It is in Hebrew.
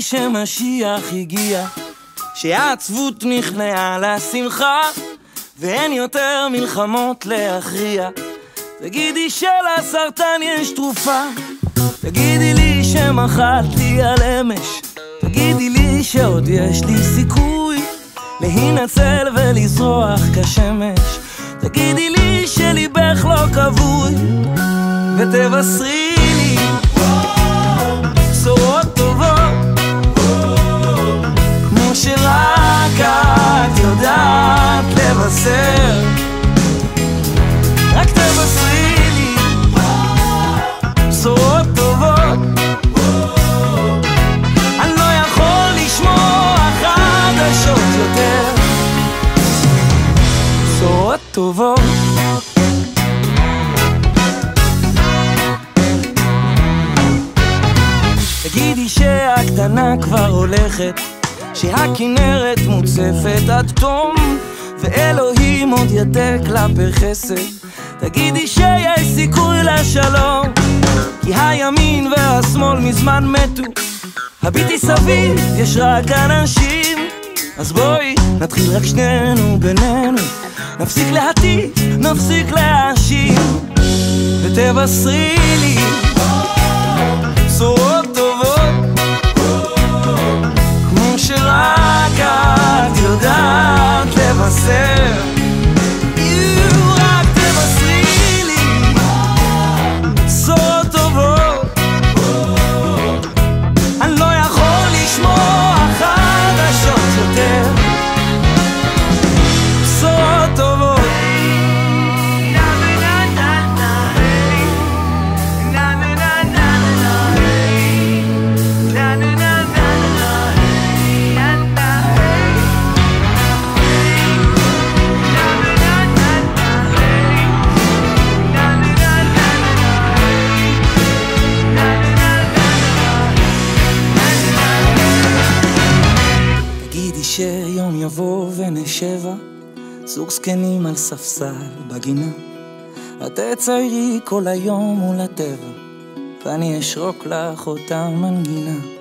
שמשיח הגיע, שהעצבות נכנעה לשמחה, ואין יותר מלחמות להכריע. תגידי שלסרטן יש תרופה, תגידי לי שמחלתי על אמש, תגידי לי שעוד יש לי סיכוי להינצל ולזרוח כשמש, תגידי לי שליבך לא כבוי, ותבשרי לי בשורות טובות, כמו שרק את יודעת לבשר. רק תבשרי לי בשורות טובות, אני לא יכול לשמוע חדשות יותר. בשורות טובות. תגידי שהקטנה כבר הולכת, שהכנרת מוצפת עד תום, ואלוהים עוד ידק כלפי חסד. תגידי שיש סיכוי לשלום, כי הימין והשמאל מזמן מתו, הביטי סביב יש רק אנשים. אז בואי נתחיל רק שנינו בינינו, נפסיק להטיף, נפסיק להאשים, ותבשרי לי בשורות טובות, כמו שרק את יודעת לבשר. רק תבשרי לי בשורות טובות, אני לא יכול לשמוע חדשות יותר. בשורות טובות. שיום יבוא ונשבע זוג זקנים על ספסל בגינה, את תציירי כל היום מול הטבע, ואני אשרוק לך אותה מנגינה.